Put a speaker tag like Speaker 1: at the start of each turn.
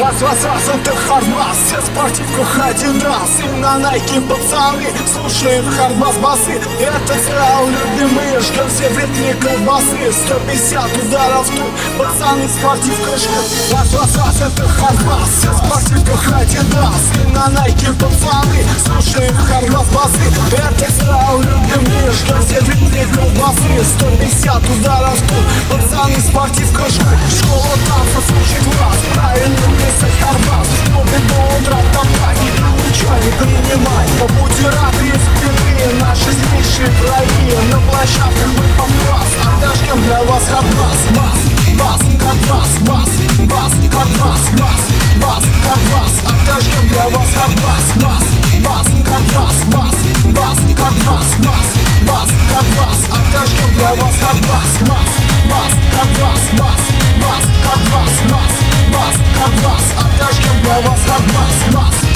Speaker 1: Раз, это Хардбас, все в спортивках один раз. И на Найке пацаны слушают Хардбас басы. Это сериал любимые, ждем все в ритме колбасы. 150 ударов тут, пацаны в спортивках ждут. Раз, это Хардбас, все в спортивках один раз. И на Найке пацаны слушают Хардбас басы. Это сериал любимые, ждем все в ритме колбасы. 150 ударов тут, пацаны в спортивках ждут. Школа танца слушает вас, правильно писать Хардбас. Чтобы до утра топтать, ничего не принимай. По пути рады и спины, наши злейшие враги. На площадках мы попас, отдашкем для вас Хардбас. Бас, Хардбас, бас, Хардбас, бас, Хардбас, отдашкем для вас Хардбас. Хардбас, Хардбас, Хардбас, отдашкем для вас Хардбас. Хардбас, Хардбас, отдашкем для вас Хардбас.